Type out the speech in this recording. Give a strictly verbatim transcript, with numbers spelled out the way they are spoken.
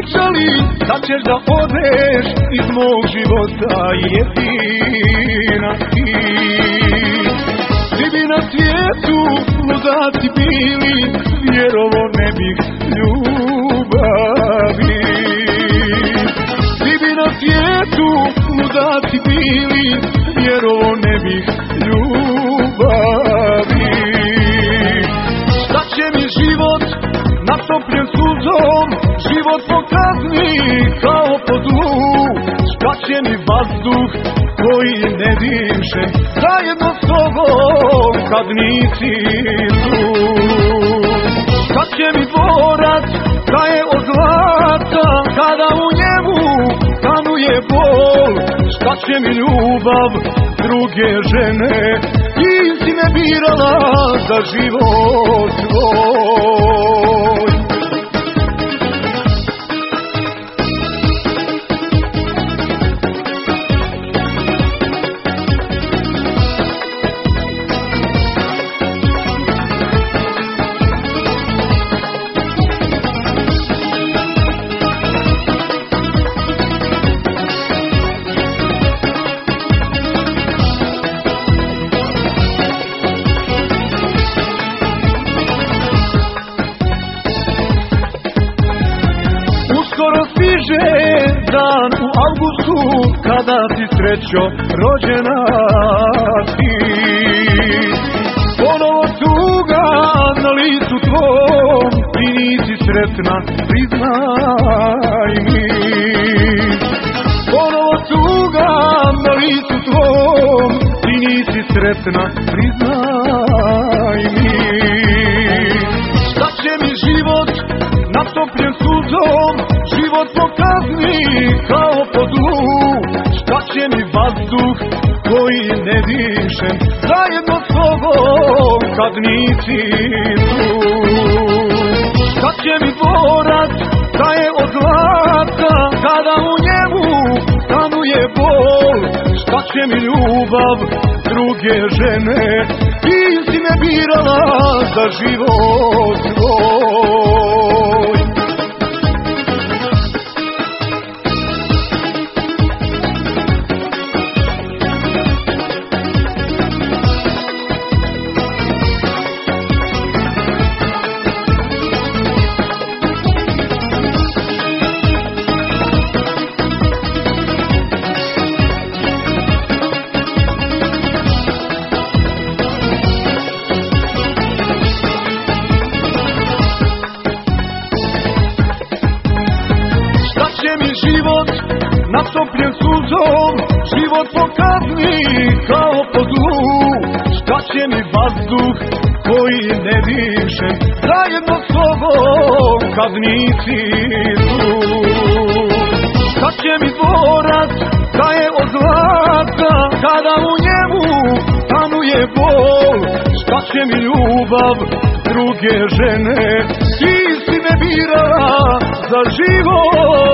pričali da ćeš da odeš iz mog života, jedina ti. Svi bi na svijetu ludaci bili, vjerovo ne bih ljubavi. Svi bi na svijetu ludaci bili, vjerovo ne bih ljubavi. Šta će mi život natopljen suzom, život pokazni kao po zlu. Šta će mi vazduh koji ne dišem, zajedno s tobom kad nisi tu. Šta će mi dvorac da je od zlata, kada u njemu tanuje bol. Šta će mi ljubav druge žene, ti si me birala za život svoj. Skoro stiže dan u avgustu, kada si srećo rođena ti. Ponovo tuga na licu tvom, ti nisi sretna, priznaj mi. Ponovo tuga na licu tvom, ti nisi sretna, priznaj mi. Šta će mi život natopljen suzom, život pokazni kao po zlu. Šta će mi vazduh koji ne dišem, zajedno s tobom kad nisi tu. Šta će mi dvorac da je od zlata, kada u njemu tanuje bol. Šta će mi ljubav druge žene, ti si me birala za život svoj. Život natopljen suzom, život pokazni kao po zlu. Šta će mi vazduh koji ne dišem, zajedno s tobom kad nisi tu. Šta će mi dvorac da je od zlata, kada u njemu tanuje bol. Šta će mi ljubav druge žene, ti si me birala za život